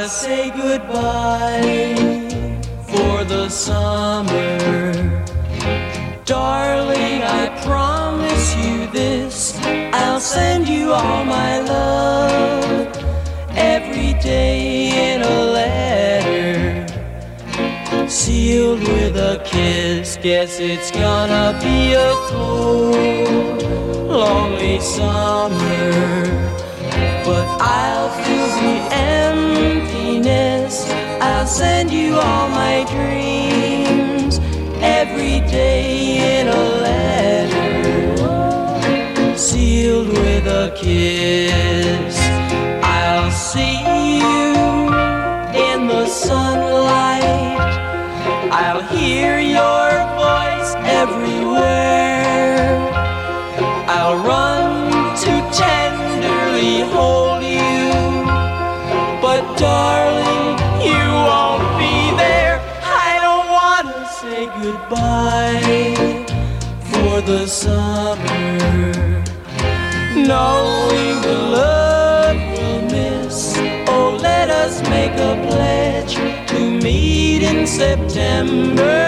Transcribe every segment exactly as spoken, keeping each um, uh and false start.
say goodbye for the summer. Darling, I promise you this, I'll send you all my love every day in a letter, sealed with a kiss. Guess it's gonna be a cold, lonely summer, but I'll fill the emptiness. I'll send you all my dreams every day in a letter, sealed with a kiss. I'll see you in the sunlight, I'll hear your voice everywhere, I'll run to tenderly hold you, but darling, you won't be there. I don't wanna say goodbye for the summer, knowing the love we'll miss. Oh, let us make a pledge to meet in September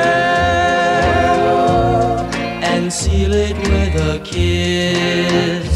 and seal it with a kiss.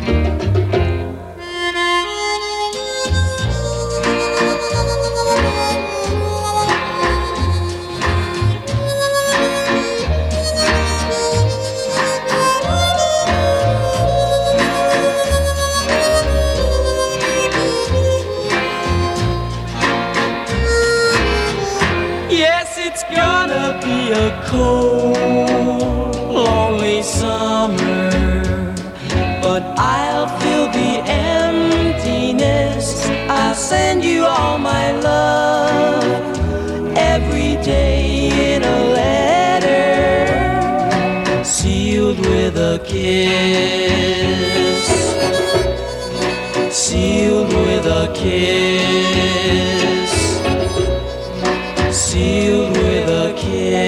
It's gonna be a cold, lonely summer, but I'll fill the emptiness. I'll send you all my love every day in a letter, sealed with a kiss, sealed with a kiss, sealed with a kiss.